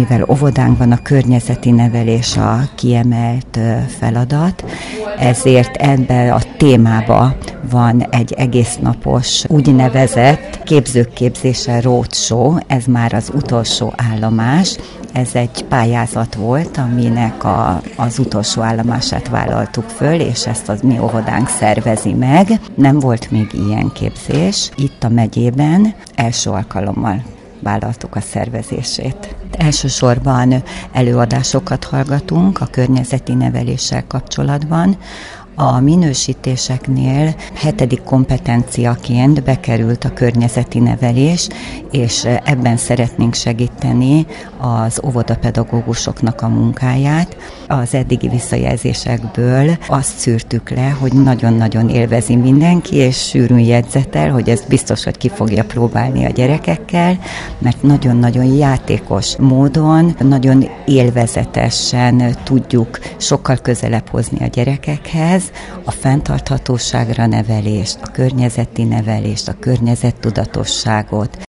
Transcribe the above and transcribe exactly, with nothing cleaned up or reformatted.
mivel óvodánk van, a környezeti nevelés a kiemelt feladat, ezért ebben a témában van egy egész napos úgynevezett képzőképzése roadshow, ez már az utolsó állomás. Ez egy pályázat volt, aminek a, az utolsó állomását vállaltuk föl, és ezt az mi óvodánk szervezi meg. Nem volt még ilyen képzés. Itt a megyében első alkalommal vállaltuk a szervezését. Elsősorban előadásokat hallgatunk a környezeti neveléssel kapcsolatban. A minősítéseknél hetedik kompetenciaként bekerült a környezeti nevelés, és ebben szeretnénk segíteni az óvodapedagógusoknak a munkáját. Az eddigi visszajelzésekből azt szűrtük le, hogy nagyon-nagyon élvezi mindenki, és sűrűn jegyzetel, hogy ez biztos, hogy ki fogja próbálni a gyerekekkel, mert nagyon-nagyon játékos módon, nagyon élvezetesen tudjuk sokkal közelebb hozni a gyerekekhez a fenntarthatóságra nevelést, a környezeti nevelést, a környezettudatosságot.